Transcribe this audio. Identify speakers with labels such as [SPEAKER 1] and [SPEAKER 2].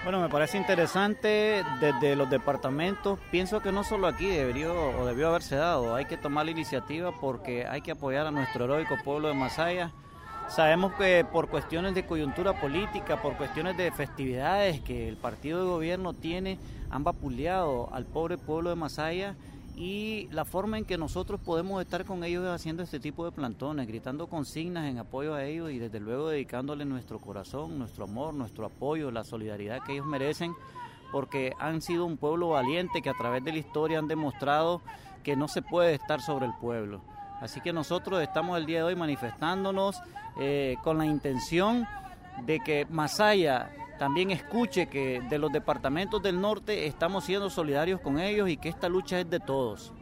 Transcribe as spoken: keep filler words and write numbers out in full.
[SPEAKER 1] Bueno, me parece interesante desde los departamentos. Pienso que no solo aquí debió o debió haberse dado, hay que tomar la iniciativa porque hay que apoyar a nuestro heroico pueblo de Masaya. Sabemos que por cuestiones de coyuntura política, por cuestiones de festividades que el partido de gobierno tiene, han vapuleado al pobre pueblo de Masaya, y la forma en que nosotros podemos estar con ellos es haciendo este tipo de plantones, gritando consignas en apoyo a ellos y desde luego dedicándole nuestro corazón, nuestro amor, nuestro apoyo, la solidaridad que ellos merecen, porque han sido un pueblo valiente que a través de la historia han demostrado que no se puede estar sobre el pueblo. Así que nosotros estamos el día de hoy manifestándonos eh, con la intención de que Masaya también escuche que de los departamentos del norte estamos siendo solidarios con ellos y que esta lucha es de todos.